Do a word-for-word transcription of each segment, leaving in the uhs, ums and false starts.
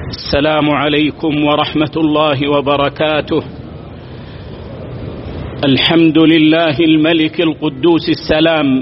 السلام عليكم ورحمة الله وبركاته. الحمد لله الملك القدوس السلام،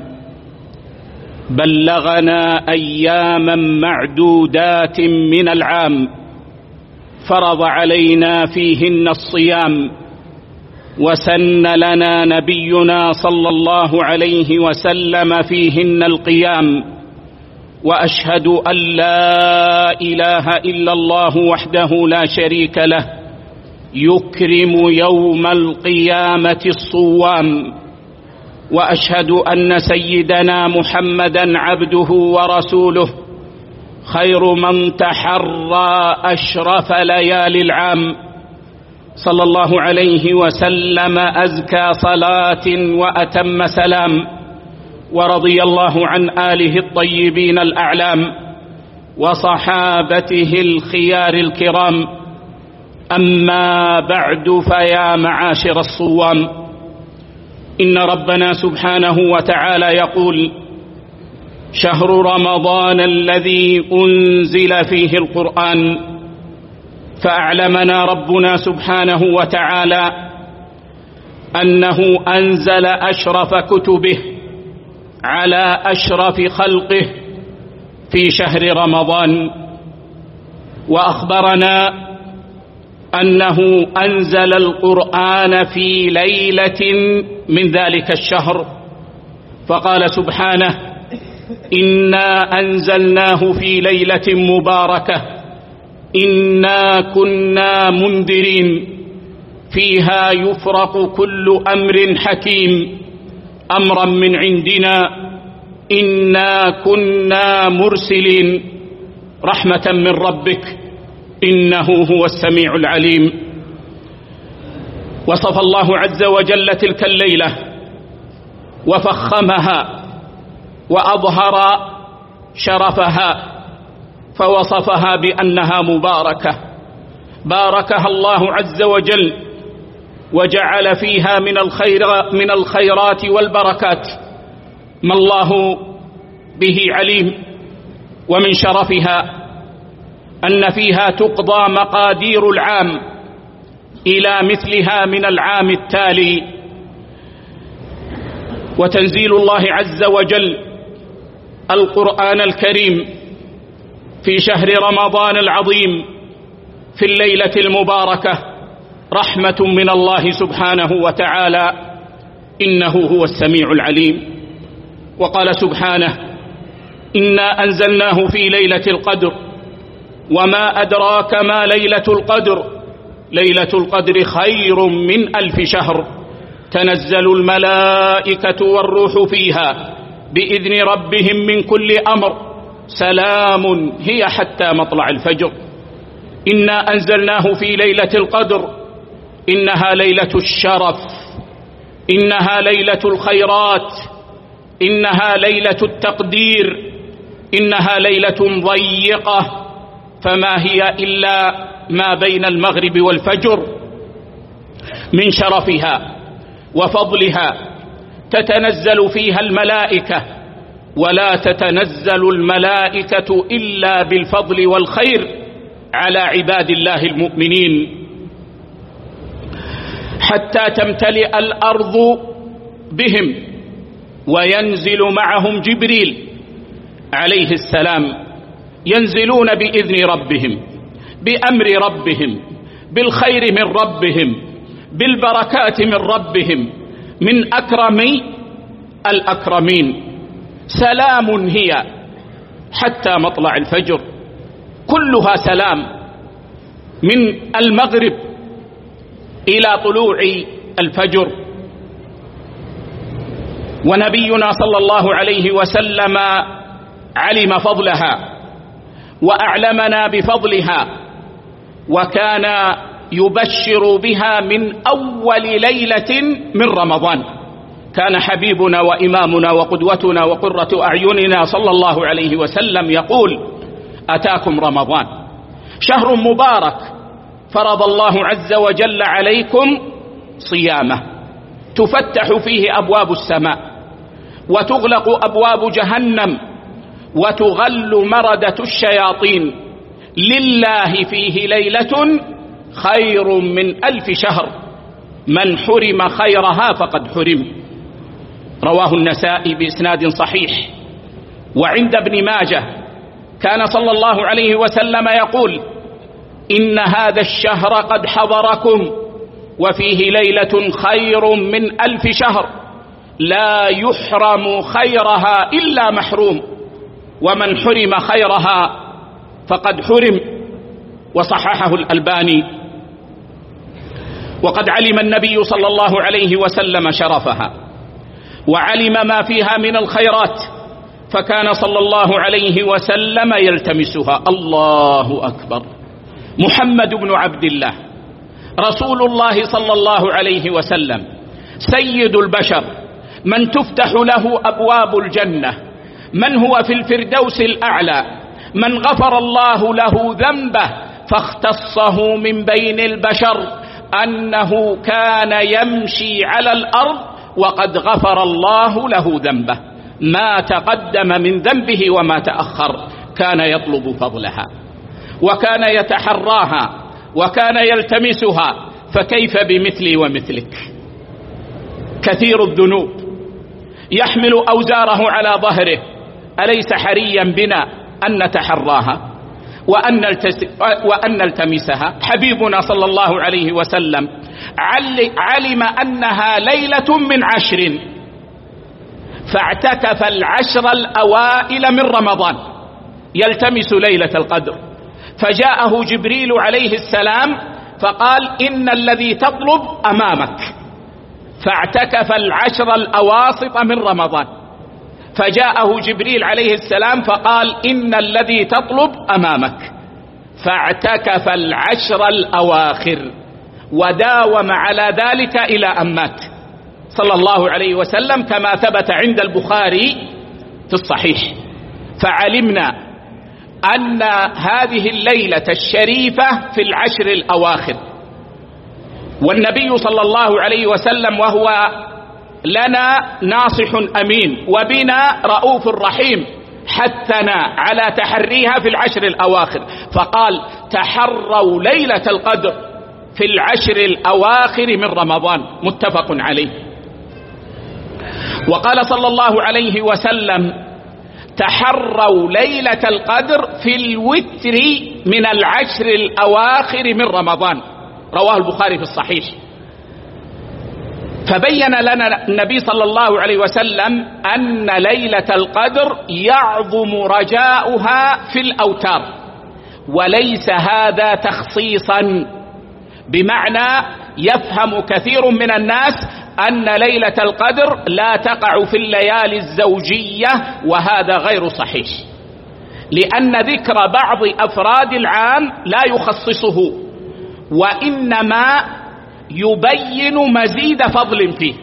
بلغنا أياما معدودات من العام، فرض علينا فيهن الصيام، وسن لنا نبينا صلى الله عليه وسلم فيهن القيام. وأشهد أن لا إله إلا الله وحده لا شريك له، يكرم يوم القيامة الصوام. وأشهد أن سيدنا محمدا عبده ورسوله، خير من تحرى أشرف ليالي العام، صلى الله عليه وسلم أزكى صلاة وأتم سلام. ورضي الله عن آله الطيبين الأعلام وصحابته الخيار الكرام. أما بعد، فيا معاشر الصوام، إن ربنا سبحانه وتعالى يقول: شهر رمضان الذي أنزل فيه القرآن. فأعلمنا ربنا سبحانه وتعالى أنه أنزل أشرف كتبه على أشرف خلقه في شهر رمضان، وأخبرنا أنه أنزل القرآن في ليلة من ذلك الشهر، فقال سبحانه: إنا أنزلناه في ليلة مباركة إنا كنا منذرين فيها يفرق كل أمر حكيم أمرا من عندنا إنا كنا مرسلين رحمة من ربك إنه هو السميع العليم. وصف الله عز وجل تلك الليلة وفخمها وأظهر شرفها، فوصفها بأنها مباركة، باركها الله عز وجل وجعل فيها من الخير من الخيرات والبركات ما الله به عليم. ومن شرفها أن فيها تقضى مقادير العام إلى مثلها من العام التالي. وتنزيل الله عز وجل القرآن الكريم في شهر رمضان العظيم في الليلة المباركة رحمة من الله سبحانه وتعالى إنه هو السميع العليم. وقال سبحانه: إنا أنزلناه في ليلة القدر وما أدراك ما ليلة القدر ليلة القدر خير من ألف شهر تنزل الملائكة والروح فيها بإذن ربهم من كل أمر سلام هي حتى مطلع الفجر. إنا أنزلناه في ليلة القدر، إنها ليلة الشرف، إنها ليلة الخيرات، إنها ليلة التقدير، إنها ليلة ضيقة، فما هي إلا ما بين المغرب والفجر. من شرفها وفضلها تتنزل فيها الملائكة، ولا تتنزل الملائكة إلا بالفضل والخير على عباد الله المؤمنين، حتى تمتلئ الأرض بهم، وينزل معهم جبريل عليه السلام، ينزلون بإذن ربهم، بأمر ربهم، بالخير من ربهم، بالبركات من ربهم، من أكرمي الأكرمين. سلام هي حتى مطلع الفجر، كلها سلام من المغرب إلى طلوع الفجر. ونبينا صلى الله عليه وسلم علم فضلها وأعلمنا بفضلها، وكان يبشر بها من أول ليلة من رمضان. كان حبيبنا وإمامنا وقدوتنا وقرة أعيننا صلى الله عليه وسلم يقول: أتاكم رمضان شهر مبارك فرض الله عز وجل عليكم صيامه، تفتح فيه أبواب السماء وتغلق أبواب جهنم وتغل مردة الشياطين لله فيه ليلة خير من ألف شهر، من حرم خيرها فقد حرم. رواه النسائي بإسناد صحيح. وعند ابن ماجه كان صلى الله عليه وسلم يقول: إن هذا الشهر قد حضركم وفيه ليلة خير من ألف شهر، لا يحرم خيرها إلا محروم، ومن حرم خيرها فقد حرم. وصححه الألباني. وقد علم النبي صلى الله عليه وسلم شرفها، وعلم ما فيها من الخيرات، فكان صلى الله عليه وسلم يلتمسها. الله أكبر. محمد بن عبد الله رسول الله صلى الله عليه وسلم، سيد البشر، من تفتح له أبواب الجنة، من هو في الفردوس الأعلى، من غفر الله له ذنبه فاختصه من بين البشر أنه كان يمشي على الأرض وقد غفر الله له ذنبه، ما تقدم من ذنبه وما تأخر، كان يطلب فضلها وكان يتحراها وكان يلتمسها، فكيف بمثلي ومثلك؟ كثير الذنوب يحمل أوزاره على ظهره، أليس حريا بنا أن نتحراها وأن, وأن نلتمسها؟ حبيبنا صلى الله عليه وسلم علم أنها ليلة من عشر، فاعتكف العشر الأوائل من رمضان يلتمس ليلة القدر، فجاءه جبريل عليه السلام فقال: إن الذي تطلب أمامك. فاعتكف العشر الأواسط من رمضان، فجاءه جبريل عليه السلام فقال: إن الذي تطلب أمامك. فاعتكف العشر الأواخر وداوم على ذلك إلى أن مات صلى الله عليه وسلم، كما ثبت عند البخاري في الصحيح. فعلمنا أن هذه الليلة الشريفة في العشر الأواخر، والنبي صلى الله عليه وسلم وهو لنا ناصح أمين وبنا رؤوف رحيم حثنا على تحريها في العشر الأواخر، فقال: تحروا ليلة القدر في العشر الأواخر من رمضان، متفق عليه. وقال صلى الله عليه وسلم: تحروا ليلة القدر في الوتر من العشر الأواخر من رمضان، رواه البخاري في الصحيح. فبين لنا النبي صلى الله عليه وسلم أن ليلة القدر يعظم رجاؤها في الأوتار، وليس هذا تخصيصا، بمعنى يفهم كثير من الناس أن ليلة القدر لا تقع في الليالي الزوجية، وهذا غير صحيح، لأن ذكر بعض أفراد العام لا يخصصه، وإنما يبين مزيد فضل فيه.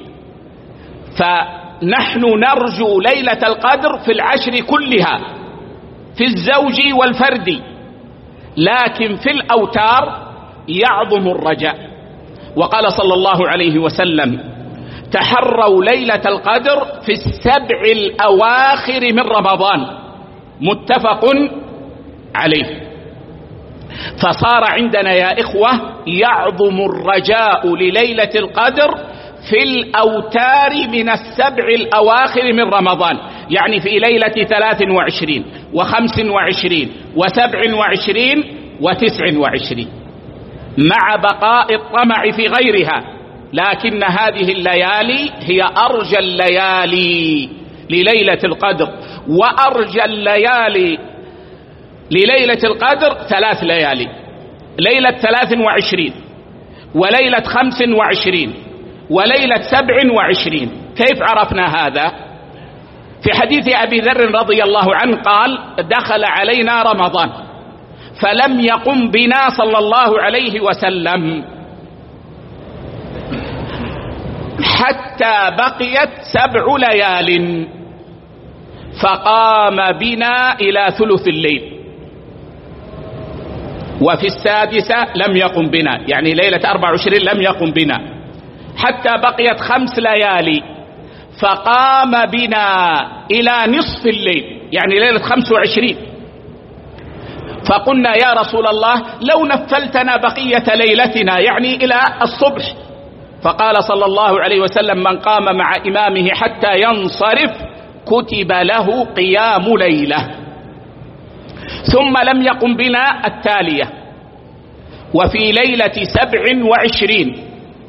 فنحن نرجو ليلة القدر في العشر كلها، في الزوج والفرد، لكن في الأوتار يعظم الرجاء. وقال صلى الله عليه وسلم: تحروا ليلة القدر في السبع الأواخر من رمضان، متفق عليه. فصار عندنا يا إخوة يعظم الرجاء لليلة القدر في الأوتار من السبع الأواخر من رمضان، يعني في ليلة ثلاث وعشرين وخمس وعشرين وسبع وعشرين وتسع وعشرين، مع بقاء الطمع في غيرها، لكن هذه الليالي هي أرجى الليالي لليلة القدر. وأرجى الليالي لليلة القدر ثلاث ليالي: ليلة ثلاث وعشرين وليلة خمس وعشرين وليلة سبع وعشرين. كيف عرفنا هذا؟ في حديث أبي ذر رضي الله عنه قال: دخل علينا رمضان فلم يقم بنا صلى الله عليه وسلم حتى بقيت سبع ليال، فقام بنا إلى ثلث الليل، وفي السادسة لم يقم بنا، يعني ليلة أربع وعشرين لم يقم بنا، حتى بقيت خمس ليالي فقام بنا إلى نصف الليل، يعني ليلة خمس وعشرين، فقلنا يا رسول الله لو نفلتنا بقية ليلتنا يعني إلى الصبح. فقال صلى الله عليه وسلم من قام مع إمامه حتى ينصرف كتب له قيام ليلة. ثم لم يقم بنا التالية: وفي ليلة سبع وعشرين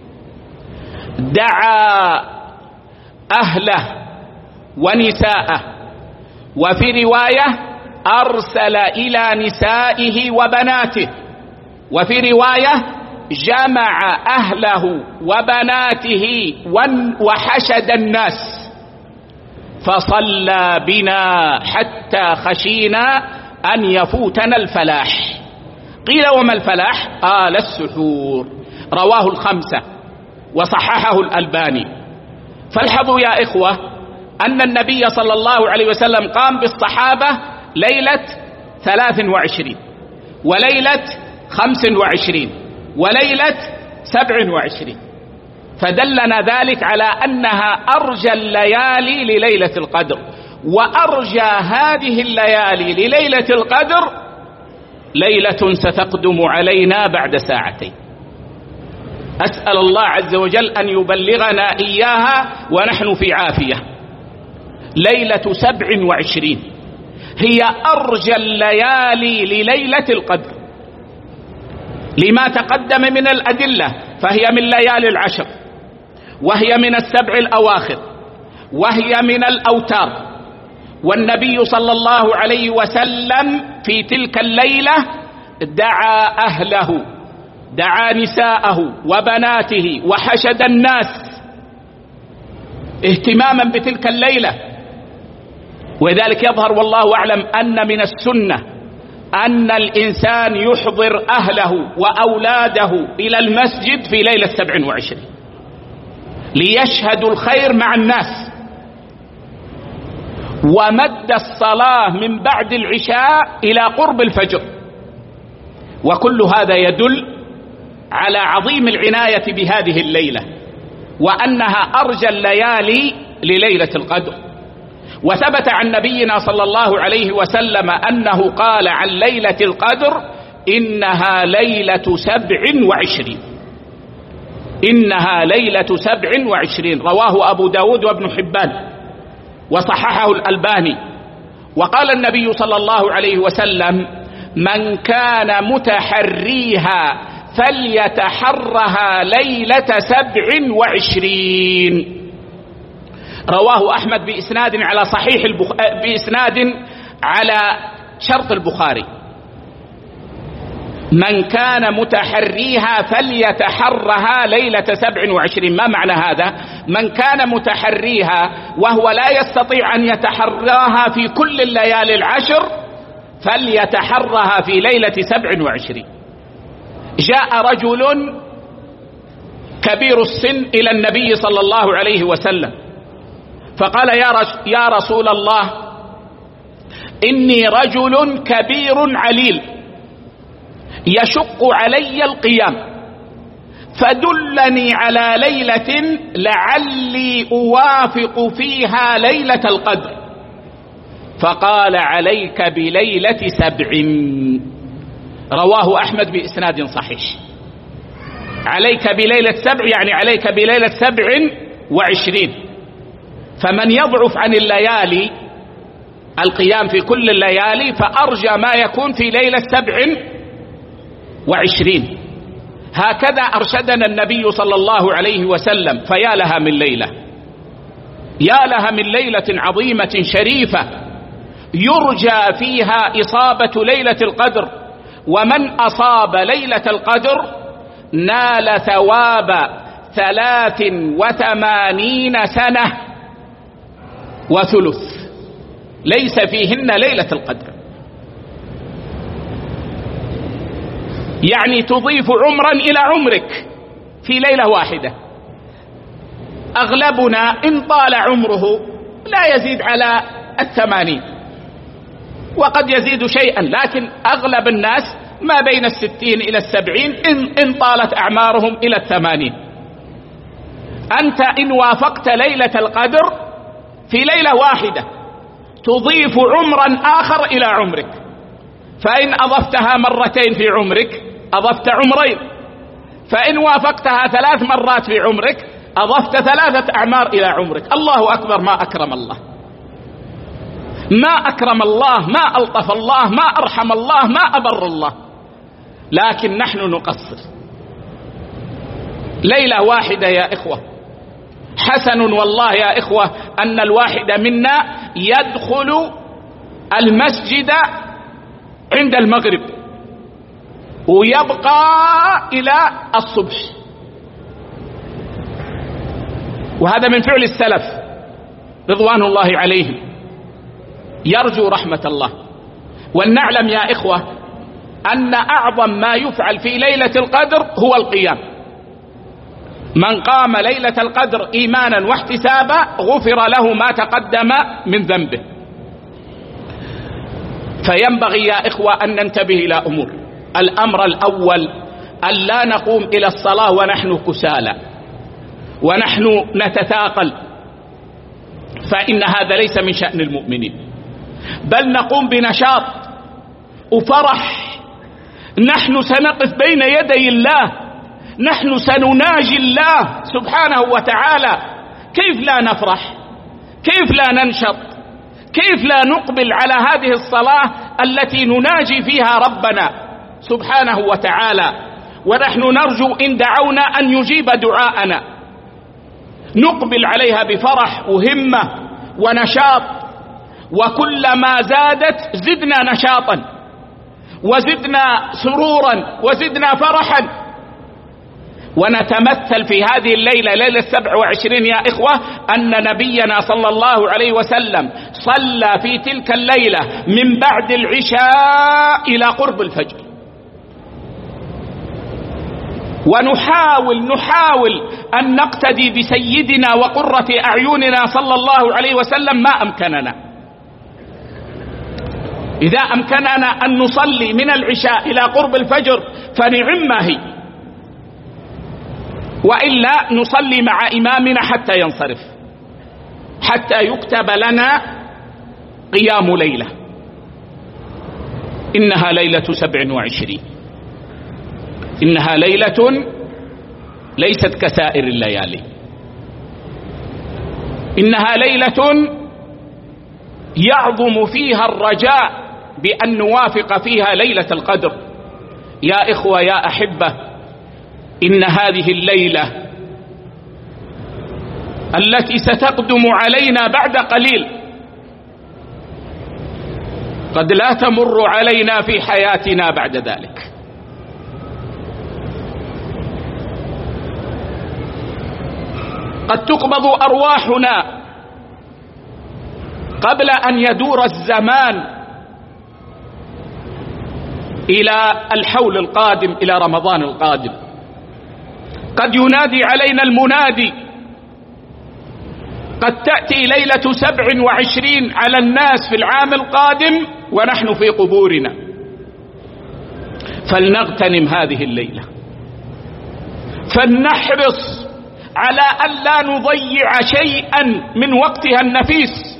دعا أهله ونساءه، وفي رواية أرسل إلى نسائه وبناته، وفي رواية جمع أهله وبناته وحشد الناس، فصلى بنا حتى خشينا أن يفوتنا الفلاح. قيل وما الفلاح؟ قال السحور. رواه الخمسة وصححه الألباني. فالحظوا يا إخوة أن النبي صلى الله عليه وسلم قام بالصحابة ليلة ثلاث وعشرين وليلة خمس وعشرين وليلة سبع وعشرين، فدلنا ذلك على أنها أرجى الليالي لليلة القدر. وأرجى هذه الليالي لليلة القدر ليلة ستقدم علينا بعد ساعتين، أسأل الله عز وجل أن يبلغنا إياها ونحن في عافية. ليلة سبع وعشرين هي أرجى الليالي لليلة القدر لما تقدم من الأدلة، فهي من ليالي العشر، وهي من السبع الأواخر، وهي من الأوتار. والنبي صلى الله عليه وسلم في تلك الليلة دعا أهله، دعا نساءه وبناته وحشد الناس اهتماما بتلك الليلة. وذلك يظهر والله أعلم أن من السنة أن الإنسان يحضر أهله وأولاده إلى المسجد في ليلة سبع وعشرين ليشهدوا الخير مع الناس. ومد الصلاة من بعد العشاء إلى قرب الفجر، وكل هذا يدل على عظيم العناية بهذه الليلة، وأنها أرجى الليالي لليلة القدر. وثبت عن نبينا صلى الله عليه وسلم أنه قال عن ليلة القدر إنها ليلة سبع وعشرين، إنها ليلة سبع وعشرين. رواه أبو داود وابن حبان وصححه الألباني. وقال النبي صلى الله عليه وسلم من كان متحريها فليتحرها ليلة سبع وعشرين. رواه أحمد بإسناد على صحيح البخ... بإسناد على شرط البخاري. من كان متحريها فليتحرها ليلة سبع وعشرين. ما معنى هذا؟ من كان متحريها وهو لا يستطيع أن يتحراها في كل الليالي العشر فليتحرها في ليلة سبع وعشرين. جاء رجل كبير السن إلى النبي صلى الله عليه وسلم فقال يا رسول الله إني رجل كبير عليل يشق علي القيام فدلني على ليلة لعلي أوافق فيها ليلة القدر. فقال عليك بليلة سبع. رواه أحمد بإسناد صحيح. عليك بليلة سبع يعني عليك بليلة سبع وعشرين. فمن يضعف عن الليالي القيام في كل الليالي فأرجى ما يكون في ليلة سبع وعشرين. هكذا أرشدنا النبي صلى الله عليه وسلم. فيا لها من ليلة، يا لها من ليلة عظيمة شريفة يرجى فيها إصابة ليلة القدر. ومن أصاب ليلة القدر نال ثواب ثلاث وثمانين سنة وثلث ليس فيهن ليلة القدر، يعني تضيف عمرا إلى عمرك في ليلة واحدة. أغلبنا إن طال عمره لا يزيد على الثمانين، وقد يزيد شيئا، لكن أغلب الناس ما بين الستين إلى السبعين إن, إن طالت أعمارهم إلى الثمانين. أنت إن وافقت ليلة القدر في ليلة واحدة تضيف عمرا آخر إلى عمرك، فإن أضفتها مرتين في عمرك أضفت عمرين، فإن وافقتها ثلاث مرات في عمرك أضفت ثلاثة أعمار إلى عمرك. الله أكبر، ما أكرم الله، ما أكرم الله، ما ألطف الله، ما أرحم الله، ما أبر الله. لكن نحن نقصر. ليلة واحدة يا إخوة، حسن والله يا إخوة أن الواحد منا يدخل المسجد عند المغرب ويبقى إلى الصبح، وهذا من فعل السلف رضوان الله عليهم، يرجو رحمة الله. ولنعلم يا إخوة أن أعظم ما يفعل في ليلة القدر هو القيام. من قام ليلة القدر إيمانا واحتسابا غفر له ما تقدم من ذنبه. فينبغي يا إخوة أن ننتبه إلى أمور. الأمر الأول أن لا نقوم إلى الصلاة ونحن كسالى ونحن نتثاقل، فإن هذا ليس من شأن المؤمنين، بل نقوم بنشاط وفرح. نحن سنقف بين يدي الله، نحن سنناجي الله سبحانه وتعالى. كيف لا نفرح؟ كيف لا ننشط؟ كيف لا نقبل على هذه الصلاة التي نناجي فيها ربنا سبحانه وتعالى، ونحن نرجو إن دعونا أن يجيب دعاءنا. نقبل عليها بفرح وهمة ونشاط، وكلما زادت زدنا نشاطا وزدنا سرورا وزدنا فرحا. ونتمثل في هذه الليلة، ليلة السبع وعشرين يا إخوة، أن نبينا صلى الله عليه وسلم صلى في تلك الليلة من بعد العشاء إلى قرب الفجر. ونحاول نحاول أن نقتدي بسيدنا وقرة أعيننا صلى الله عليه وسلم ما أمكننا. إذا أمكننا أن نصلي من العشاء إلى قرب الفجر فنعم ما هي، وإلا نصلي مع إمامنا حتى ينصرف، حتى يكتب لنا قيام ليلة. إنها ليلة سبع وعشرين، إنها ليلة ليست كسائر الليالي، إنها ليلة يعظم فيها الرجاء بأن نوافق فيها ليلة القدر. يا إخوة يا أحبة، إن هذه الليلة التي ستقدم علينا بعد قليل قد لا تمر علينا في حياتنا بعد ذلك. قد تقبض أرواحنا قبل أن يدور الزمان إلى الحول القادم، إلى رمضان القادم. قد ينادي علينا المنادي، قد تأتي ليلة سبع وعشرين على الناس في العام القادم ونحن في قبورنا. فلنغتنم هذه الليلة، فلنحرص على أن لا نضيع شيئا من وقتها النفيس.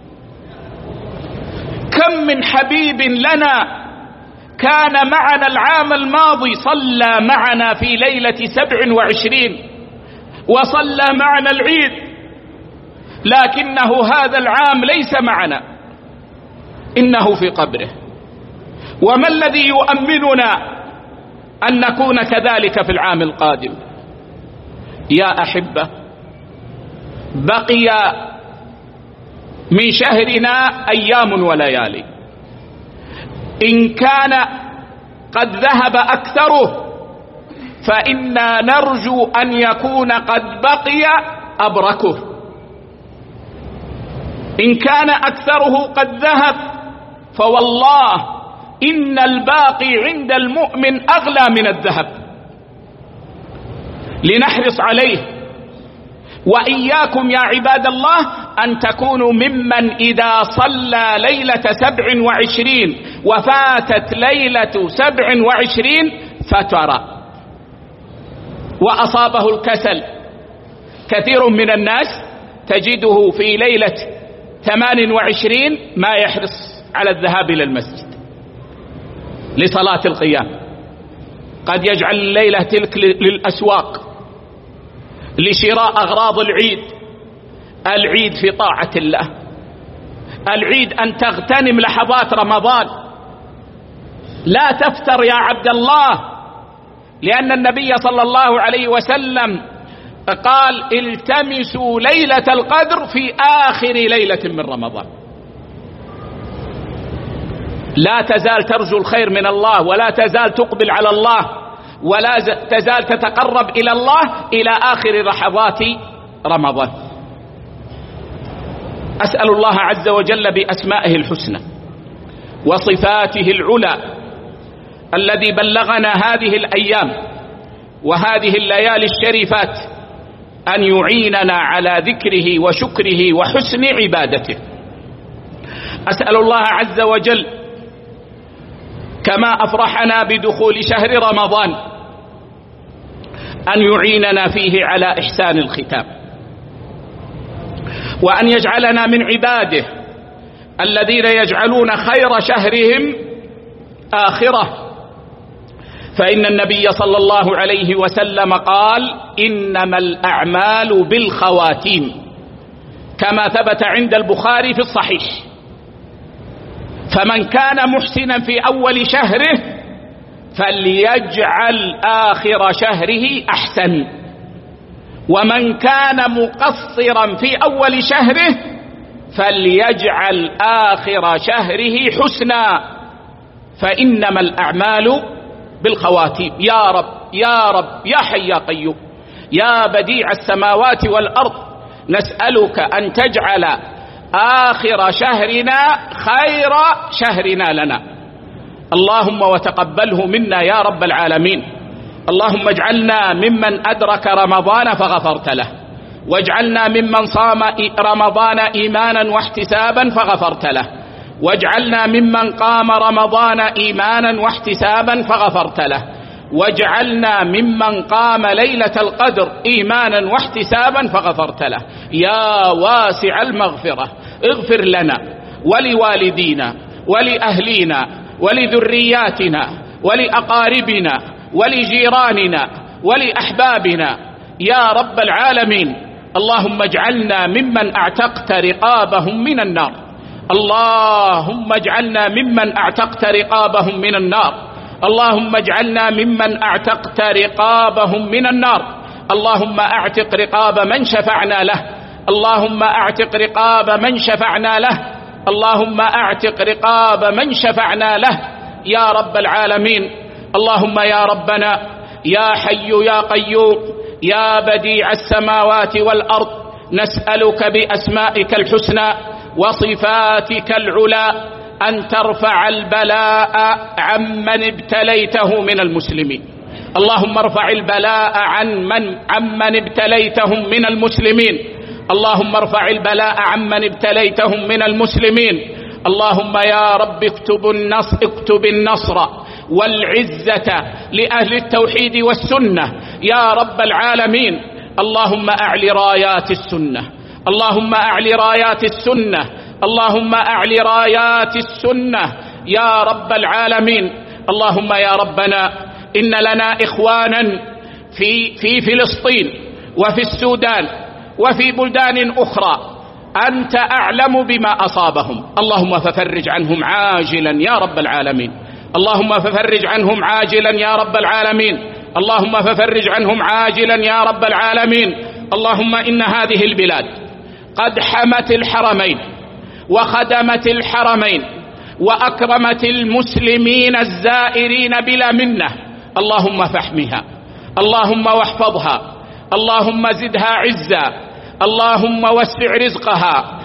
كم من حبيب لنا كان معنا العام الماضي صلى معنا في ليلة سبع وعشرين وصلى معنا العيد، لكنه هذا العام ليس معنا، إنه في قبره. وما الذي يؤمننا أن نكون كذلك في العام القادم؟ يا أحبة، بقي من شهرنا أيام وليالي، إن كان قد ذهب أكثره فإنا نرجو أن يكون قد بقي أبركه. إن كان أكثره قد ذهب فوالله إن الباقي عند المؤمن أغلى من الذهب. لنحرص عليه. وإياكم يا عباد الله أن تكونوا ممن إذا صلى ليلة سبع وعشرين وفاتت ليلة سبع وعشرين فترى وأصابه الكسل. كثير من الناس تجده في ليلة ثمان وعشرين ما يحرص على الذهاب إلى المسجد، لصلاة القيام، قد يجعل الليلة تلك للأسواق لشراء أغراض العيد. العيد في طاعة الله، العيد أن تغتنم لحظات رمضان، لا تفتر يا عبد الله، لأن النبي صلى الله عليه وسلم قال التمسوا ليلة القدر في آخر ليلة من رمضان. لا تزال ترجو الخير من الله، ولا تزال تقبل على الله، ولا تزال تتقرب إلى الله إلى آخر لحظات رمضان. أسأل الله عز وجل بأسمائه الحسنى وصفاته العلى الذي بلغنا هذه الأيام وهذه الليالي الشريفات أن يعيننا على ذكره وشكره وحسن عبادته. أسأل الله عز وجل كما أفرحنا بدخول شهر رمضان أن يعيننا فيه على إحسان الختام، وأن يجعلنا من عباده الذين يجعلون خير شهرهم آخرة. فإن النبي صلى الله عليه وسلم قال إنما الأعمال بالخواتيم، كما ثبت عند البخاري في الصحيح. فمن كان محسنا في أول شهره فليجعل آخر شهره أحسن، ومن كان مقصرا في أول شهره فليجعل آخر شهره حسنا، فإنما الأعمال بالخواتيم. يا رب يا رب يا حي يا قيوم يا بديع السماوات والأرض، نسألك أن تجعل آخر شهرنا خير شهرنا لنا، اللهم وتقبله منا يا رب العالمين. اللهم اجعلنا ممن أدرك رمضان فغفرت له، واجعلنا ممن صام رمضان إيمانا واحتسابا فغفرت له، واجعلنا ممن قام رمضان إيمانا واحتسابا فغفرت له، واجعلنا ممن قام ليلة القدر إيمانا واحتسابا فغفرت له. يا واسع المغفرة اغفر لنا ولوالدينا ولأهلينا ولذرياتنا ولأقاربنا ولجيراننا ولأحبابنا يا رب العالمين. اللهم اجعلنا ممن اعتقت رقابهم من النار، اللهم اجعلنا ممن اعتقت رقابهم من النار، اللهم اجعلنا ممن اعتقت رقابهم من النار. اللهم اعتق رقاب من شفعنا له، اللهم اعتق رقاب من شفعنا له، اللهم اعتق رقاب من شفعنا له يا رب العالمين. اللهم يا ربنا يا حي يا قيوم يا بديع السماوات والأرض، نسألك بأسمائك الحسنى وصفاتك العلى أن ترفع البلاء عمن ابتليته من المسلمين. اللهم ارفع البلاء عن من عمن ابتليتهم من المسلمين، اللهم ارفع البلاء عمن ابتليتهم من المسلمين. اللهم يا رب اكتب النصر, اكتب النصر والعزة لأهل التوحيد والسنة يا رب العالمين. اللهم أعل رايات السنة، اللهم أعل رايات السنة، اللهم أعل رايات السنة يا رب العالمين. اللهم يا ربنا إن لنا إخوانا في, في فلسطين وفي السودان وفي بلدان أخرى أنت أعلم بما أصابهم، اللهم ففرج عنهم عاجلا يا رب العالمين، اللهم ففرج عنهم عاجلا يا رب العالمين، اللهم ففرج عنهم عاجلا يا رب العالمين. اللهم إن هذه البلاد قد حمت الحرمين وخدمت الحرمين وأكرمت المسلمين الزائرين بلا منة، اللهم فاحمها، اللهم واحفظها، اللهم زدها عزا، اللهم وسع رزقها،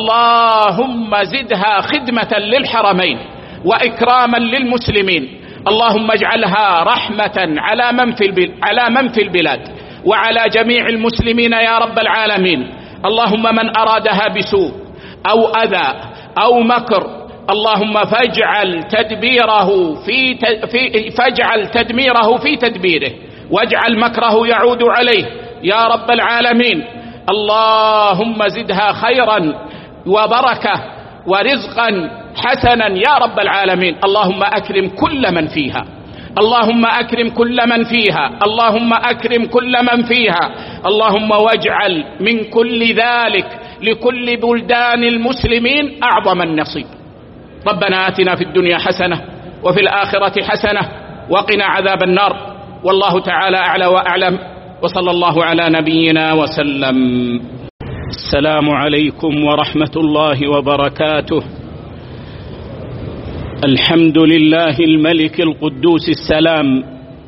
اللهم زدها خدمة للحرمين وإكراما للمسلمين. اللهم اجعلها رحمة على من في على من في البلاد وعلى جميع المسلمين يا رب العالمين. اللهم من أرادها بسوء أو أذى أو مكر، اللهم فاجعل تدبيره في في فاجعل تدميره في تدبيره، واجعل مكره يعود عليه يا رب العالمين. اللهم زدها خيرا وبركة ورزقا حسنا يا رب العالمين. اللهم أكرم كل من فيها، اللهم أكرم كل من فيها، اللهم أكرم كل من فيها، اللهم واجعل من كل ذلك لكل بلدان المسلمين أعظم النصيب. ربنا آتنا في الدنيا حسنة وفي الآخرة حسنة وقنا عذاب النار، والله تعالى أعلى وأعلم، وصلى الله على نبينا وسلم. السلام عليكم ورحمة الله وبركاته. الحمد لله الملك القدوس السلام،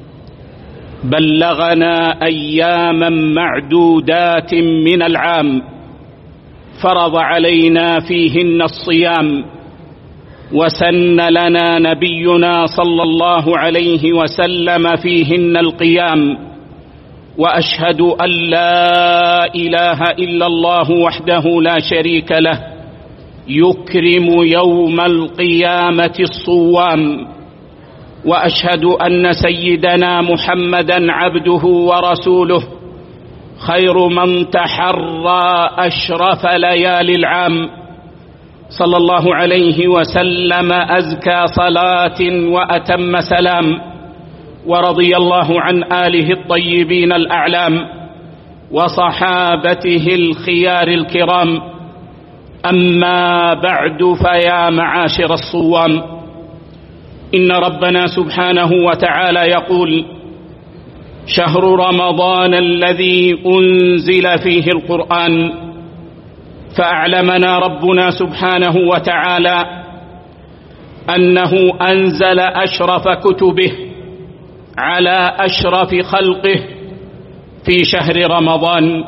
بلغنا أياما معدودات من العام، فرض علينا فيهن الصيام، وسن لنا نبينا صلى الله عليه وسلم فيهن القيام. وأشهد أن لا إله إلا الله وحده لا شريك له، يكرم يوم القيامة الصوام. وأشهد أن سيدنا محمدا عبده ورسوله، خير من تحرى أشرف ليالي العام، صلى الله عليه وسلم أزكى صلاة وأتم سلام. ورضي الله عن آله الطيبين الأعلام وصحابته الخيار الكرام. أما بعد، فيا معاشر الصوام، إن ربنا سبحانه وتعالى يقول: شهر رمضان الذي أنزل فيه القرآن. فأعلمنا ربنا سبحانه وتعالى أنه أنزل أشرف كتبه على أشرف خلقه في شهر رمضان،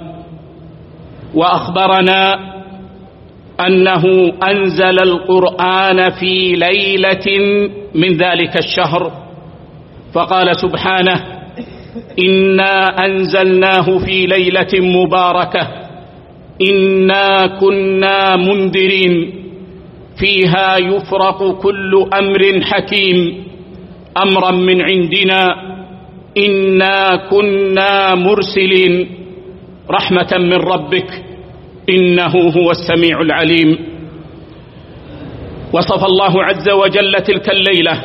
وأخبرنا أنه أنزل القرآن في ليلة من ذلك الشهر، فقال سبحانه: إنا أنزلناه في ليلة مباركة إنا كنا منذرين فيها يفرق كل أمر حكيم أمرا من عندنا إنا كنا مرسلين رحمة من ربك إنه هو السميع العليم. وصف الله عز وجل تلك الليلة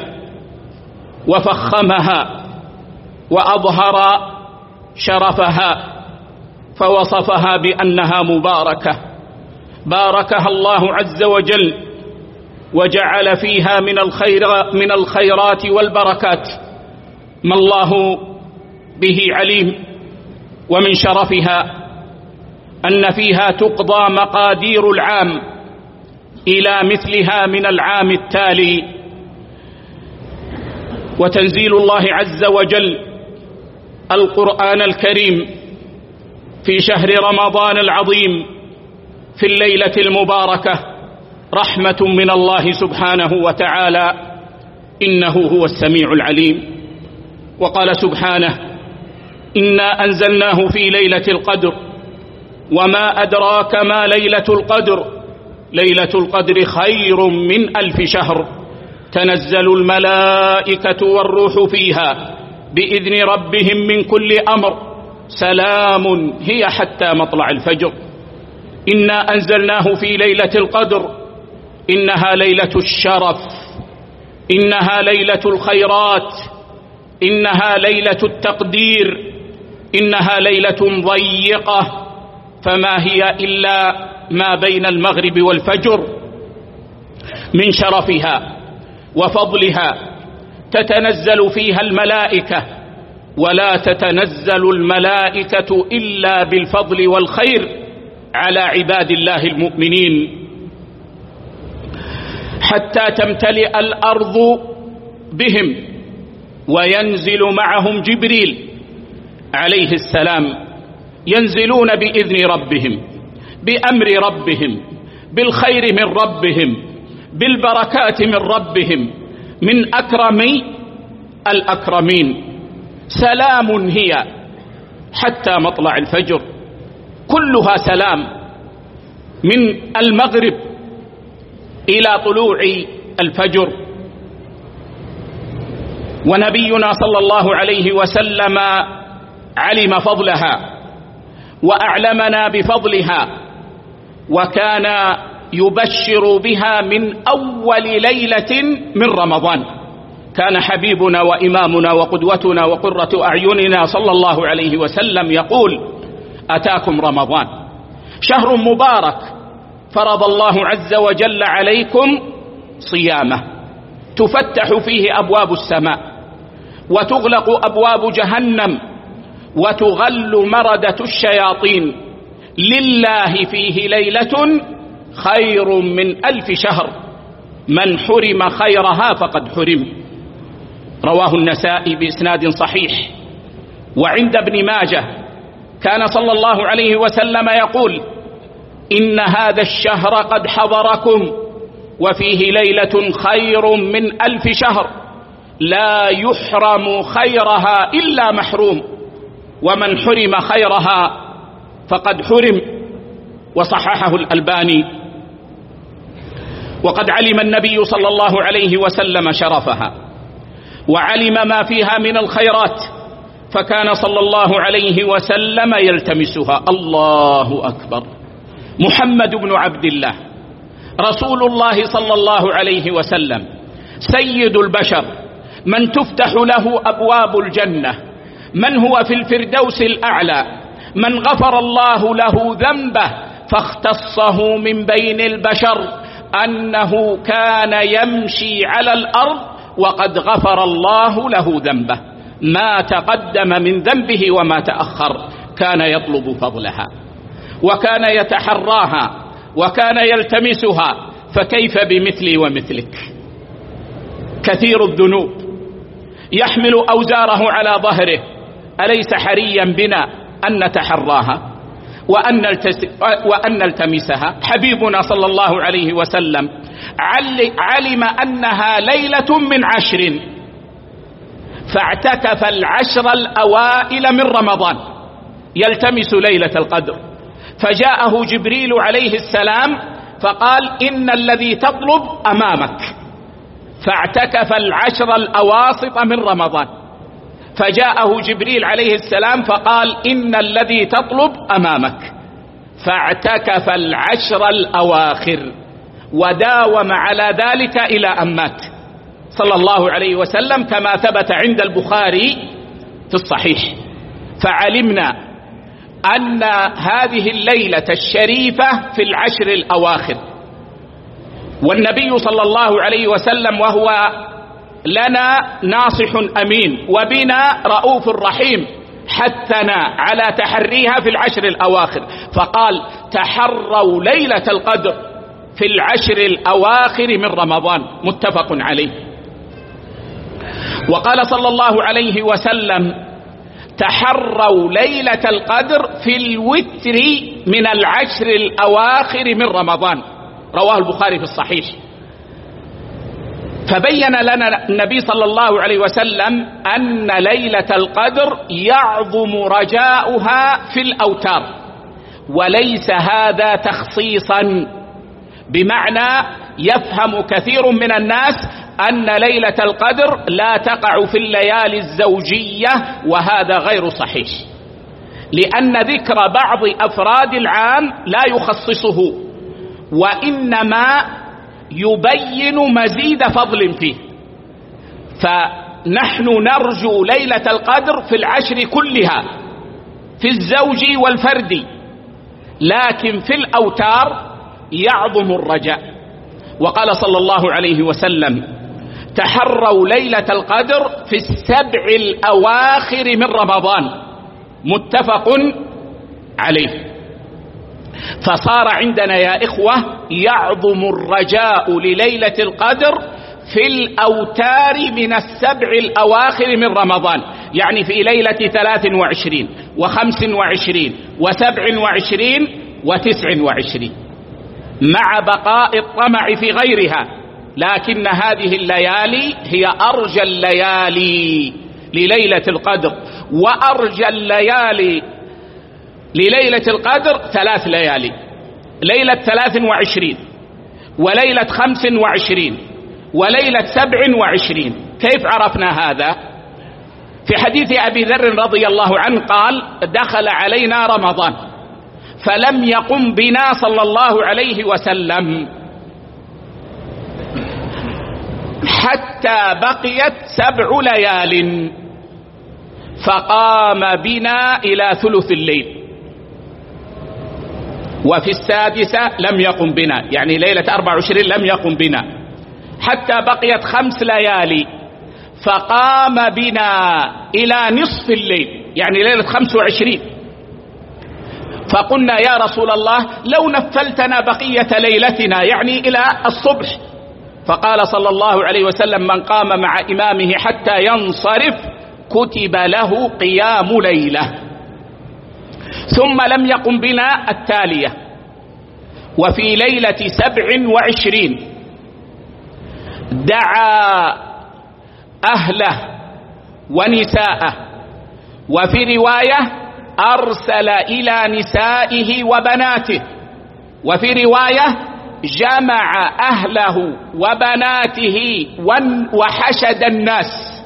وفخمها وأظهر شرفها، فوصفها بأنها مباركة، باركها الله عز وجل وجعل فيها من الخير من الخيرات والبركات ما الله به عليم. ومن شرفها أن فيها تقضى مقادير العام إلى مثلها من العام التالي. وتنزيل الله عز وجل القرآن الكريم في شهر رمضان العظيم في الليلة المباركة رحمة من الله سبحانه وتعالى إنه هو السميع العليم. وقال سبحانه: إنا أنزلناه في ليلة القدر وما أدراك ما ليلة القدر ليلة القدر خير من ألف شهر تنزل الملائكة والروح فيها بإذن ربهم من كل أمر سلام هي حتى مطلع الفجر. إنا أنزلناه في ليلة القدر، إنها ليلة الشرف، إنها ليلة الخيرات، إنها ليلة التقدير، إنها ليلة ضيقة، فما هي إلا ما بين المغرب والفجر. من شرفها وفضلها تتنزل فيها الملائكة، ولا تتنزل الملائكة إلا بالفضل والخير على عباد الله المؤمنين، حتى تمتلئ الأرض بهم، وينزل معهم جبريل عليه السلام، ينزلون بإذن ربهم، بأمر ربهم، بالخير من ربهم، بالبركات من ربهم، من أكرم الأكرمين. سلام هي حتى مطلع الفجر، كلها سلام من المغرب إلى طلوع الفجر. ونبينا صلى الله عليه وسلم علم فضلها وأعلمنا بفضلها، وكان يبشر بها من أول ليلة من رمضان. كان حبيبنا وإمامنا وقدوتنا وقرة أعيننا صلى الله عليه وسلم يقول: أتاكم رمضان شهر مبارك فرض الله عز وجل عليكم صيامه، تفتح فيه أبواب السماء وتغلق أبواب جهنم وتغل مردة الشياطين، لله فيه ليلة خير من ألف شهر، من حرم خيرها فقد حرم. رواه النسائي بإسناد صحيح. وعند ابن ماجه كان صلى الله عليه وسلم يقول: إن هذا الشهر قد حضركم وفيه ليلة خير من ألف شهر، لا يحرم خيرها إلا محروم، ومن حرم خيرها فقد حرم. وصححه الألباني. وقد علم النبي صلى الله عليه وسلم شرفها وعلم ما فيها من الخيرات، فكان صلى الله عليه وسلم يلتمسها. الله أكبر. محمد بن عبد الله رسول الله صلى الله عليه وسلم، سيد البشر، من تفتح له أبواب الجنة، من هو في الفردوس الأعلى، من غفر الله له ذنبه فاختصه من بين البشر أنه كان يمشي على الأرض وقد غفر الله له ذنبه، ما تقدم من ذنبه وما تأخر، كان يطلب فضلها وكان يتحراها وكان يلتمسها، فكيف بمثلي ومثلك؟ كثير الذنوب يحمل أوزاره على ظهره، أليس حريا بنا أن نتحراها وأن, وأن نلتمسها؟ حبيبنا صلى الله عليه وسلم علم أنها ليلة من عشر، فاعتكف العشر الأوائل من رمضان يلتمس ليلة القدر، فجاءه جبريل عليه السلام فقال: إن الذي تطلب أمامك، فاعتكف العشر الأواسط من رمضان، فجاءه جبريل عليه السلام فقال: إن الذي تطلب أمامك، فاعتكف العشر الأواخر، وداوم على ذلك إلى أن مات صلى الله عليه وسلم، كما ثبت عند البخاري في الصحيح. فعلمنا أن هذه الليلة الشريفة في العشر الأواخر، والنبي صلى الله عليه وسلم وهو لنا ناصح أمين وبنا رؤوف رحيم حثنا على تحريها في العشر الأواخر، فقال: تحروا ليلة القدر في العشر الأواخر من رمضان، متفق عليه. وقال صلى الله عليه وسلم: تحروا ليلة القدر في الوتر من العشر الأواخر من رمضان، رواه البخاري في الصحيح. فبين لنا النبي صلى الله عليه وسلم أن ليلة القدر يعظم رجاؤها في الأوتار، وليس هذا تخصيصا، بمعنى يفهم كثير من الناس أن ليلة القدر لا تقع في الليالي الزوجية، وهذا غير صحيح، لأن ذكر بعض أفراد العام لا يخصصه، وإنما يبين مزيد فضل فيه. فنحن نرجو ليلة القدر في العشر كلها، في الزوج والفرد، لكن في الأوتار يعظم الرجاء. وقال صلى الله عليه وسلم: تحروا ليلة القدر في السبع الأواخر من رمضان، متفق عليه. فصار عندنا يا إخوة يعظم الرجاء لليلة القدر في الأوتار من السبع الأواخر من رمضان، يعني في ليلة ثلاث وعشرين وخمس وعشرين وسبع وعشرين وتسع وعشرين، مع بقاء الطمع في غيرها، لكن هذه الليالي هي أرجى الليالي لليلة القدر. وأرجى الليالي لليلة القدر ثلاث ليالي: ليلة ثلاث وعشرين وليلة خمس وعشرين وليلة سبع وعشرين. كيف عرفنا هذا؟ في حديث أبي ذر رضي الله عنه قال: دخل علينا رمضان فلم يقم بنا صلى الله عليه وسلم حتى بقيت سبع ليال، فقام بنا إلى ثلث الليل. وفي السادسة لم يقم بنا، يعني ليلة أربع وعشرين لم يقم بنا، حتى بقيت خمس ليالي فقام بنا إلى نصف الليل، يعني ليلة خمس وعشرين. فقلنا يا رسول الله لو نفلتنا بقية ليلتنا، يعني إلى الصبح. فقال صلى الله عليه وسلم: من قام مع إمامه حتى ينصرف كتب له قيام ليلة. ثم لم يقم بنا التالية. وفي ليلة سبع وعشرين دعا أهله ونساءه، وفي رواية أرسل إلى نسائه وبناته، وفي رواية جمع أهله وبناته وحشد الناس،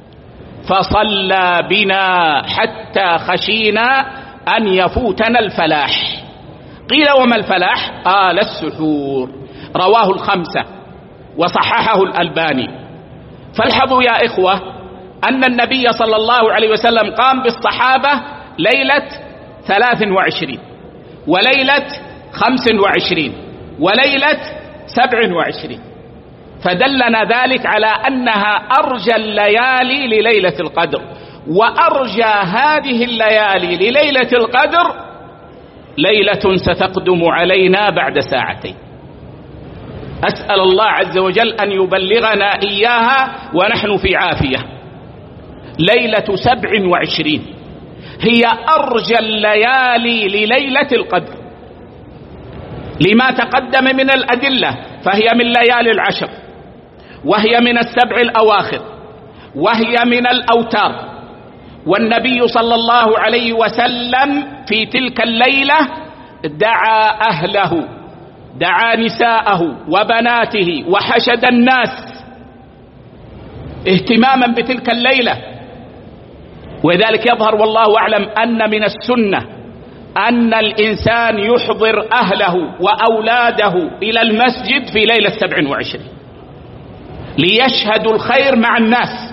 فصلى بنا حتى خشينا أن يفوتنا الفلاح. قيل: وما الفلاح؟ قال: السحور. رواه الخمسة وصححه الألباني. فالحظوا يا إخوة أن النبي صلى الله عليه وسلم قام بالصحابة ليلة ثلاث وعشرين، وليلة خمس وعشرين، وليلة سبع وعشرين، فدلنا ذلك على أنها أرجى الليالي لليلة القدر. وأرجى هذه الليالي لليلة القدر ليلة ستقدم علينا بعد ساعتين، أسأل الله عز وجل أن يبلغنا إياها ونحن في عافية. ليلة سبع وعشرين هي أرجى الليالي لليلة القدر لما تقدم من الأدلة، فهي من ليالي العشر، وهي من السبع الأواخر، وهي من الأوتار. والنبي صلى الله عليه وسلم في تلك الليلة دعا أهله، دعا نساءه وبناته وحشد الناس اهتماما بتلك الليلة. ولذلك يظهر والله أعلم أن من السنة أن الإنسان يحضر أهله وأولاده إلى المسجد في ليلة سبع وعشرين ليشهدوا الخير مع الناس.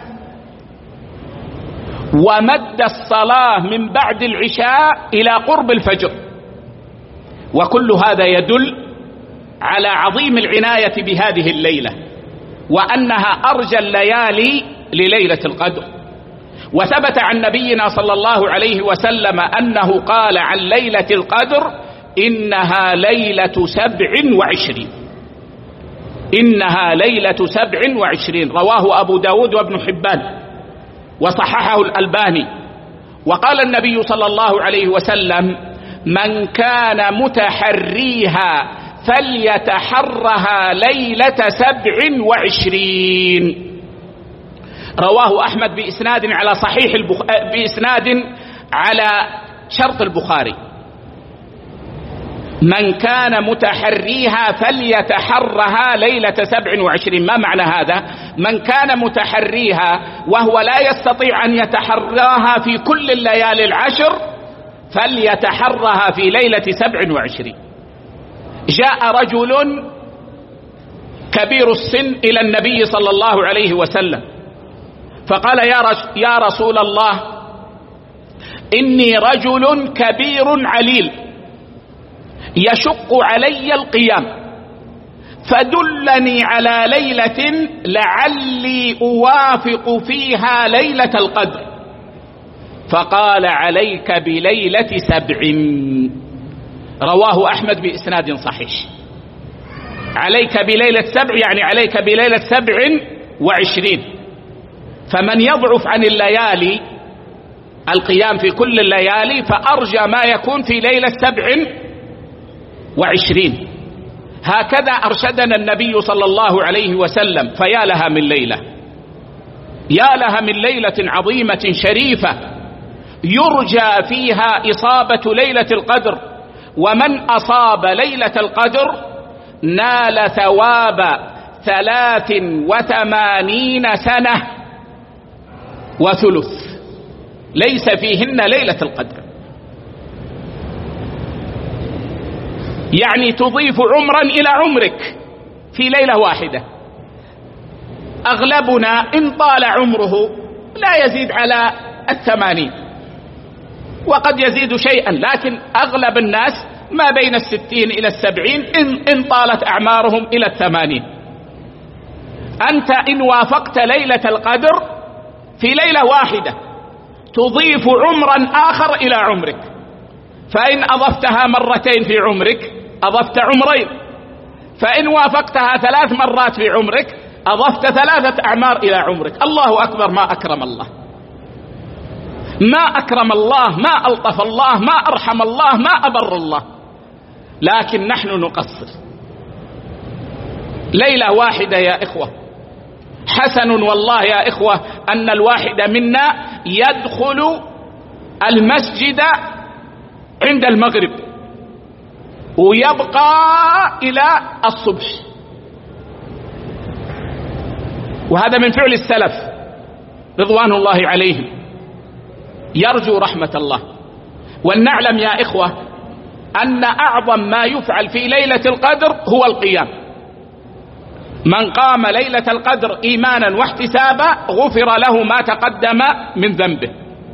ومد الصلاة من بعد العشاء إلى قرب الفجر، وكل هذا يدل على عظيم العناية بهذه الليلة، وأنها أرجى الليالي لليلة القدر. وثبت عن نبينا صلى الله عليه وسلم أنه قال عن ليلة القدر: إنها ليلة سبع وعشرين، إنها ليلة سبع وعشرين. رواه أبو داود وابن حبان وصححه الألباني. وقال النبي صلى الله عليه وسلم: من كان متحريها فليتحرها ليلة سبع وعشرين. رواه أحمد بإسناد على صحيح البخ... بإسناد على شرط البخاري. من كان متحريها فليتحرها ليلة سبع وعشرين. ما معنى هذا؟ من كان متحريها وهو لا يستطيع أن يتحراها في كل الليالي العشر فليتحرها في ليلة سبع وعشرين. جاء رجل كبير السن إلى النبي صلى الله عليه وسلم فقال: يا, رج... يا رسول الله، إني رجل كبير عليل يشق علي القيام، فدلني على ليلة لعلي أوافق فيها ليلة القدر. فقال: عليك بليلة سبع. رواه أحمد بإسناد صحيح. عليك بليلة سبع يعني عليك بليلة سبع وعشرين. فمن يضعف عن الليالي القيام في كل الليالي فأرجى ما يكون في ليلة سبع وعشرين. هكذا أرشدنا النبي صلى الله عليه وسلم. فيا لها من ليلة، يا لها من ليلة عظيمة شريفة يرجى فيها إصابة ليلة القدر. ومن أصاب ليلة القدر نال ثواب ثلاث وثمانين سنة وثلث ليس فيهن ليلة القدر. يعني تضيف عمرا إلى عمرك في ليلة واحدة. أغلبنا إن طال عمره لا يزيد على الثمانين، وقد يزيد شيئا، لكن أغلب الناس ما بين الستين إلى السبعين إن, إن طالت أعمارهم إلى الثمانين. أنت إن وافقت ليلة القدر في ليلة واحدة تضيف عمرا آخر إلى عمرك، فإن أضفتها مرتين في عمرك أضفت عمرين، فإن وافقتها ثلاث مرات في عمرك أضفت ثلاثة أعمار إلى عمرك. الله أكبر، ما أكرم الله، ما أكرم الله، ما ألطف الله، ما أرحم الله، ما أبر الله، لكن نحن نقصر. ليلة واحدة يا إخوة، حسن والله يا إخوة أن الواحد منا يدخل المسجد عند المغرب ويبقى إلى الصبح، وهذا من فعل السلف رضوان الله عليهم، يرجو رحمة الله. ولنعلم يا إخوة أن أعظم ما يفعل في ليلة القدر هو القيام. من قام ليلة القدر إيمانا واحتسابا غفر له ما تقدم من ذنبه.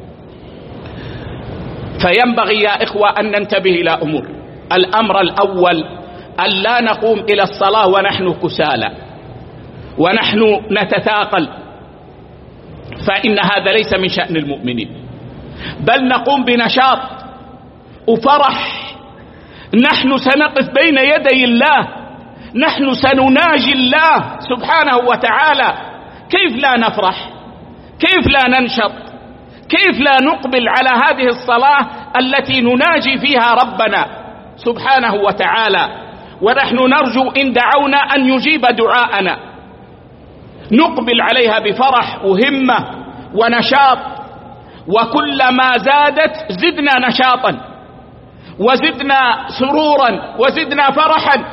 فينبغي يا إخوة أن ننتبه إلى أمور. الأمر الأول أن لا نقوم إلى الصلاة ونحن كسالى ونحن نتثاقل، فإن هذا ليس من شأن المؤمنين، بل نقوم بنشاط وفرح. نحن سنقف بين يدي الله، نحن سنناجي الله سبحانه وتعالى، كيف لا نفرح؟ كيف لا ننشط؟ كيف لا نقبل على هذه الصلاة التي نناجي فيها ربنا سبحانه وتعالى، ونحن نرجو إن دعونا أن يجيب دعاءنا، نقبل عليها بفرح وهمة ونشاط، وكلما زادت زدنا نشاطا وزدنا سرورا وزدنا فرحا.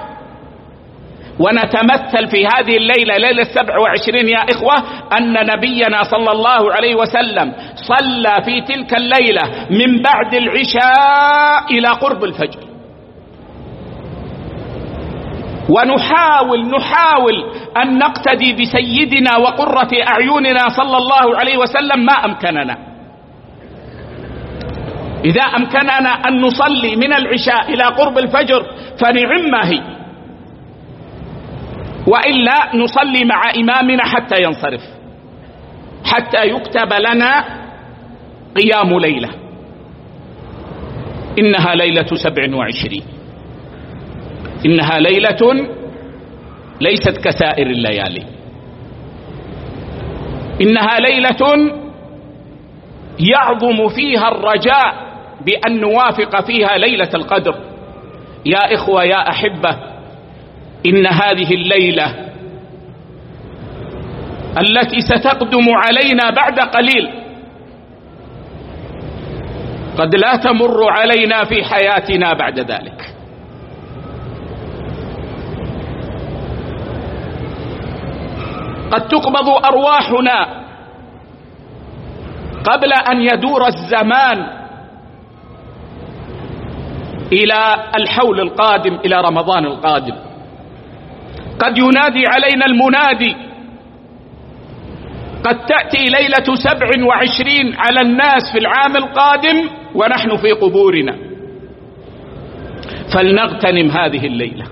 ونتمثل في هذه الليلة، ليلة السبع وعشرين يا إخوة، أن نبينا صلى الله عليه وسلم صلى في تلك الليلة من بعد العشاء إلى قرب الفجر. ونحاول نحاول أن نقتدي بسيدنا وقرة أعيننا صلى الله عليه وسلم ما أمكننا. إذا أمكننا أن نصلي من العشاء إلى قرب الفجر فنعم ما هي، وإلا نصلي مع إمامنا حتى ينصرف، حتى يكتب لنا قيام ليلة. إنها ليلة سبع وعشرين، إنها ليلة ليست كسائر الليالي، إنها ليلة يعظم فيها الرجاء بأن نوافق فيها ليلة القدر. يا إخوة يا أحبة، إن هذه الليلة التي ستقدم علينا بعد قليل قد لا تمر علينا في حياتنا بعد ذلك. قد تقبض أرواحنا قبل أن يدور الزمان إلى الحول القادم، إلى رمضان القادم. قد ينادي علينا المنادي، قد تأتي ليلة سبع وعشرين على الناس في العام القادم ونحن في قبورنا. فلنغتنم هذه الليلة،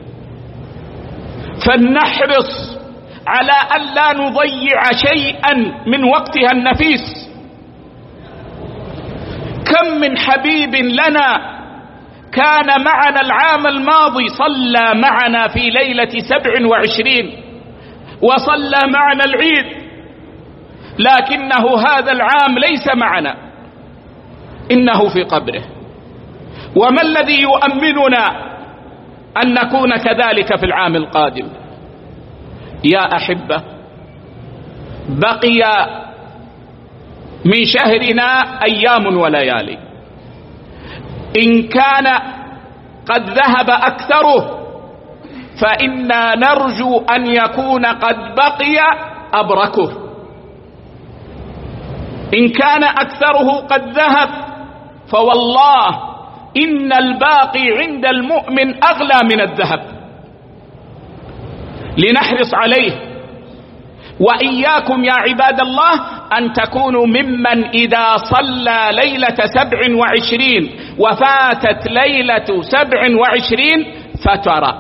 فلنحرص على أن لا نضيع شيئا من وقتها النفيس. كم من حبيب لنا كان معنا العام الماضي صلى معنا في ليلة سبع وعشرين وصلى معنا العيد، لكنه هذا العام ليس معنا، إنه في قبره. وما الذي يؤمننا أن نكون كذلك في العام القادم؟ يا أحبة، بقي من شهرنا أيام وليالي، إن كان قد ذهب أكثره فإنا نرجو أن يكون قد بقي أبركه. إن كان أكثره قد ذهب فوالله إن الباقي عند المؤمن أغلى من الذهب، لنحرص عليه. وإياكم يا عباد الله أن تكونوا ممن إذا صلى ليلة سبع وعشرين وفاتت ليلة سبع وعشرين فتر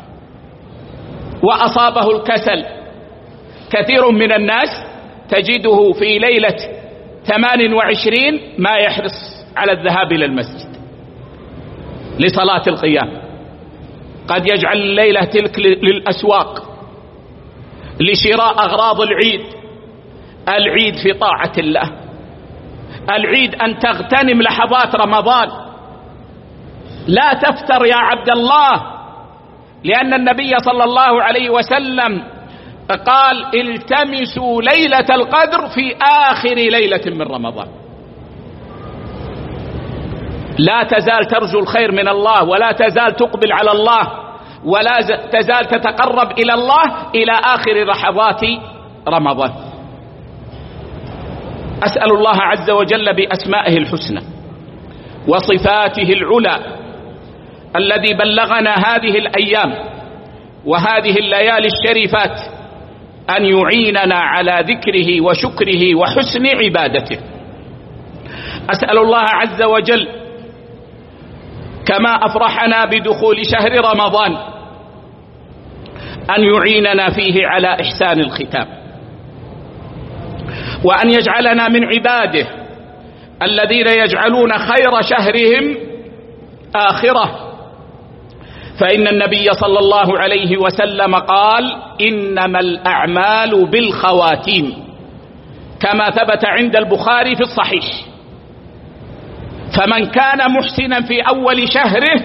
وأصابه الكسل. كثير من الناس تجده في ليلة ثمان وعشرين ما يحرص على الذهاب إلى المسجد لصلاة القيام، قد يجعل الليلة تلك للأسواق لشراء أغراض العيد. العيد في طاعة الله، العيد أن تغتنم لحظات رمضان، لا تفتر يا عبد الله، لأن النبي صلى الله عليه وسلم قال التمسوا ليلة القدر في آخر ليلة من رمضان. لا تزال ترجو الخير من الله، ولا تزال تقبل على الله، ولا تزال تتقرب إلى الله إلى آخر لحظات رمضان. أسأل الله عز وجل بأسمائه الحسنى وصفاته العلى الذي بلغنا هذه الأيام وهذه الليالي الشريفات أن يعيننا على ذكره وشكره وحسن عبادته. أسأل الله عز وجل كما أفرحنا بدخول شهر رمضان أن يعيننا فيه على إحسان الختام، وأن يجعلنا من عباده الذين يجعلون خير شهرهم آخرة. فإن النبي صلى الله عليه وسلم قال إنما الأعمال بالخواتيم، كما ثبت عند البخاري في الصحيح. فمن كان محسنا في أول شهره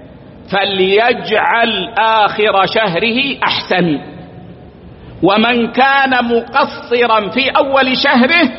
فليجعل آخر شهره أحسن، ومن كان مقصرا في أول شهره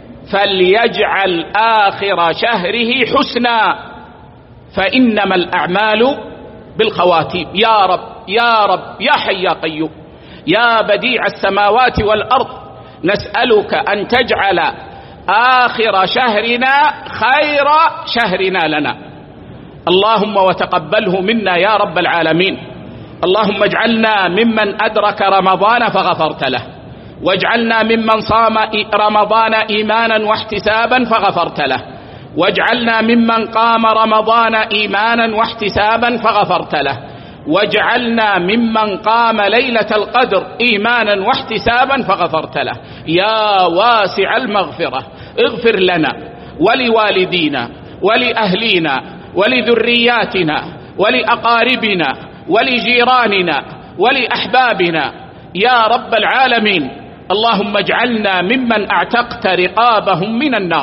فليجعل آخر شهره حسنا، فإنما الأعمال بالخواتيم. يا رب يا رب يا حي يا قيوم يا بديع السماوات والأرض، نسألك أن تجعل آخر شهرنا خير شهرنا لنا، اللهم وتقبله منا يا رب العالمين. اللهم اجعلنا ممن أدرك رمضان فغفرت له، واجعلنا ممن صام رمضان إيمانا واحتسابا فغفرت له، واجعلنا ممن قام رمضان إيمانا واحتسابا فغفرت له، واجعلنا ممن قام ليلة القدر إيمانا واحتسابا فغفرت له. يا واسع المغفرة اغفر لنا ولوالدينا ولأهلينا ولذرياتنا ولأقاربنا ولجيراننا ولأحبابنا يا رب العالمين. اللهم اجعلنا ممن اعتقت رقابهم من النار،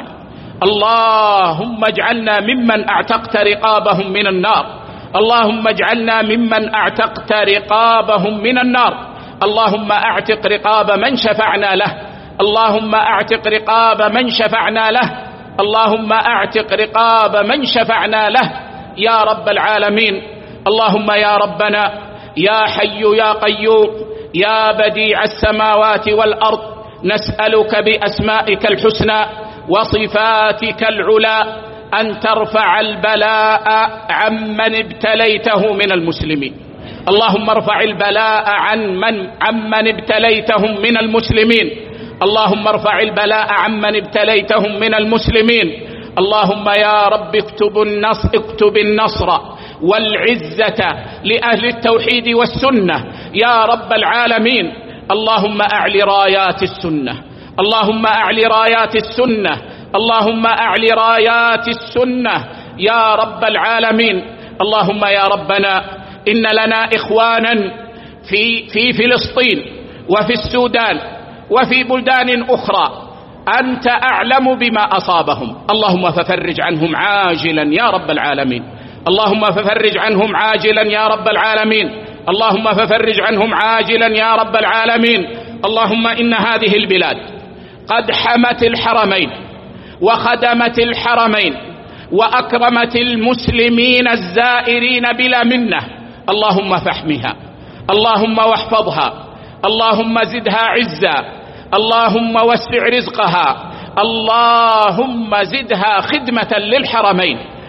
اللهم اجعلنا ممن اعتقت رقابهم من النار، اللهم اجعلنا ممن اعتقت رقابهم من النار. اللهم اعتق رقاب من شفعنا له، اللهم اعتق رقاب من شفعنا له، اللهم اعتق رقاب من شفعنا له يا رب العالمين. اللهم يا ربنا يا حي يا قيوم يا بديع السماوات والأرض، نسألك بأسمائك الحسنى وصفاتك العلى أن ترفع البلاء عمن ابتليته من المسلمين. اللهم ارفع البلاء عن من عمن ابتليتهم من المسلمين، اللهم ارفع البلاء عمن ابتليتهم من المسلمين. اللهم يا رب اكتب النصر, اكتب النصر والعزة لأهل التوحيد والسنة يا رب العالمين. اللهم أعل رايات السنة، اللهم أعل رايات السنة، اللهم أعل رايات السنة يا رب العالمين. اللهم يا ربنا إن لنا إخوانا في, في فلسطين وفي السودان وفي بلدان أخرى أنت أعلم بما أصابهم، اللهم ففرج عنهم عاجلا يا رب العالمين، اللهم ففرج عنهم عاجلا يا رب العالمين، اللهم ففرج عنهم عاجلا يا رب العالمين. اللهم إن هذه البلاد قد حمت الحرمين وخدمت الحرمين وأكرمت المسلمين الزائرين بلا منة، اللهم فاحمها، اللهم واحفظها، اللهم زدها عزا، اللهم وسع رزقها، اللهم زدها خدمة للحرمين،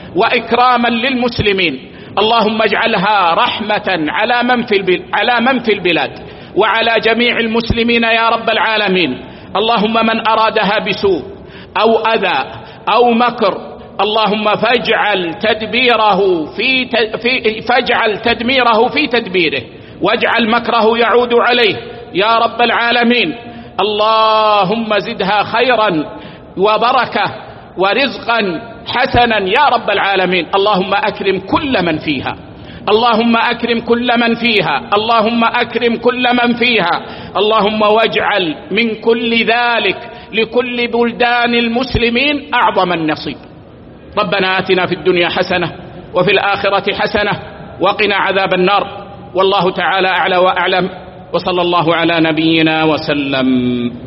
وإكراما للمسلمين. اللهم اجعلها رحمة على من في على من في البلاد وعلى جميع المسلمين يا رب العالمين. اللهم من أرادها بسوء أو أذى أو مكر اللهم فاجعل تدبيره في, في فاجعل تدميره في تدبيره، واجعل مكره يعود عليه يا رب العالمين. اللهم زدها خيرا وبركة ورزقا حسنا يا رب العالمين. اللهم أكرم كل من فيها، اللهم أكرم كل من فيها، اللهم أكرم كل من فيها. اللهم واجعل من كل ذلك لكل بلدان المسلمين أعظم النصيب. ربنا آتنا في الدنيا حسنة وفي الآخرة حسنة وقنا عذاب النار. والله تعالى أعلى وأعلم، وصلى الله على نبينا وسلم.